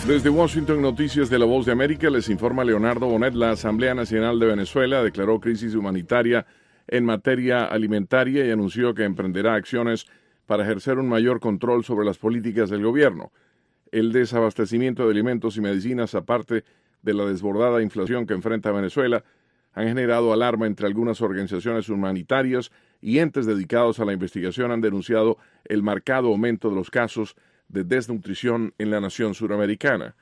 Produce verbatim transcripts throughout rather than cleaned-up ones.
Desde Washington, Noticias de la Voz de América, les informa Leonardo Bonet. La Asamblea Nacional de Venezuela declaró crisis humanitaria en materia alimentaria y anunció que emprenderá acciones para ejercer un mayor control sobre las políticas del gobierno. El desabastecimiento de alimentos y medicinas, aparte de la desbordada inflación que enfrenta Venezuela, han generado alarma entre algunas organizaciones humanitarias y entes dedicados a la investigación han denunciado el marcado aumento de los casos de desnutrición en la nación suramericana.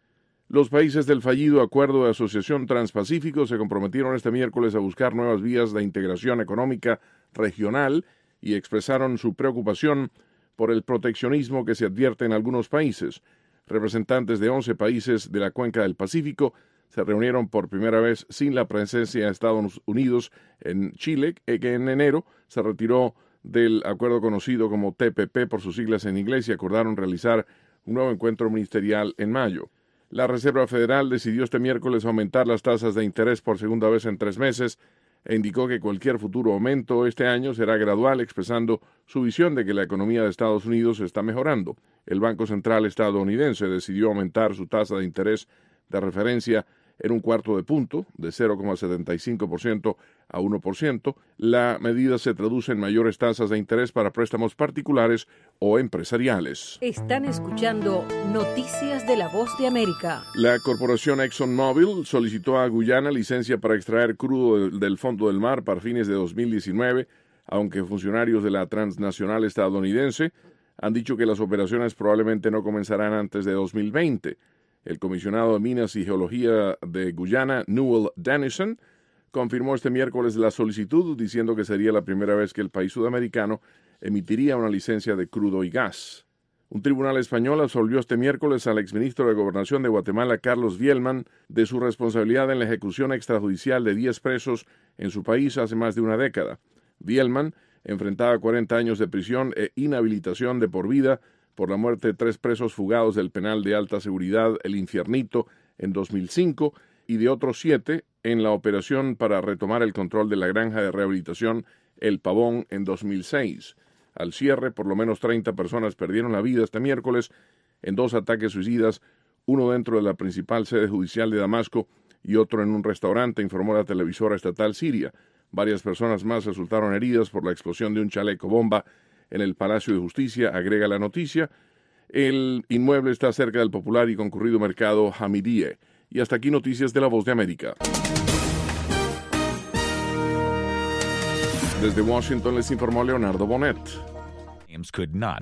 Los países del fallido Acuerdo de Asociación Transpacífico se comprometieron este miércoles a buscar nuevas vías de integración económica regional y expresaron su preocupación por el proteccionismo que se advierte en algunos países. Representantes de once países de la cuenca del Pacífico se reunieron por primera vez sin la presencia de Estados Unidos en Chile, que en enero se retiró del acuerdo conocido como T P P por sus siglas en inglés y acordaron realizar un nuevo encuentro ministerial en mayo. La Reserva Federal decidió este miércoles aumentar las tasas de interés por segunda vez en tres meses e indicó que cualquier futuro aumento este año será gradual, expresando su visión de que la economía de Estados Unidos está mejorando. El Banco Central estadounidense decidió aumentar su tasa de interés de referencia en un cuarto de punto, de cero coma setenta y cinco por ciento a uno por ciento. La medida se traduce en mayores tasas de interés para préstamos particulares o empresariales. Están escuchando Noticias de la Voz de América. La corporación ExxonMobil solicitó a Guyana licencia para extraer crudo del fondo del mar para fines de dos mil diecinueve, aunque funcionarios de la transnacional estadounidense han dicho que las operaciones probablemente no comenzarán antes de dos mil veinte. El comisionado de Minas y Geología de Guyana, Newell Dennison, confirmó este miércoles la solicitud, diciendo que sería la primera vez que el país sudamericano emitiría una licencia de crudo y gas. Un tribunal español absolvió este miércoles al exministro de Gobernación de Guatemala, Carlos Vielman, de su responsabilidad en la ejecución extrajudicial de diez presos en su país hace más de una década. Vielman enfrentaba cuarenta años de prisión e inhabilitación de por vida por la muerte de tres presos fugados del penal de alta seguridad El Infiernito en dos mil cinco y de otros siete en la operación para retomar el control de la granja de rehabilitación El Pavón en dos mil seis. Al cierre, por lo menos treinta personas perdieron la vida este miércoles en dos ataques suicidas, uno dentro de la principal sede judicial de Damasco y otro en un restaurante, informó la televisora estatal siria. Varias personas más resultaron heridas por la explosión de un chaleco bomba en el Palacio de Justicia, agrega la noticia. El inmueble está cerca del popular y concurrido mercado Hamidiyeh. Y hasta aquí Noticias de la Voz de América. Desde Washington les informó Leonardo Bonet. Could not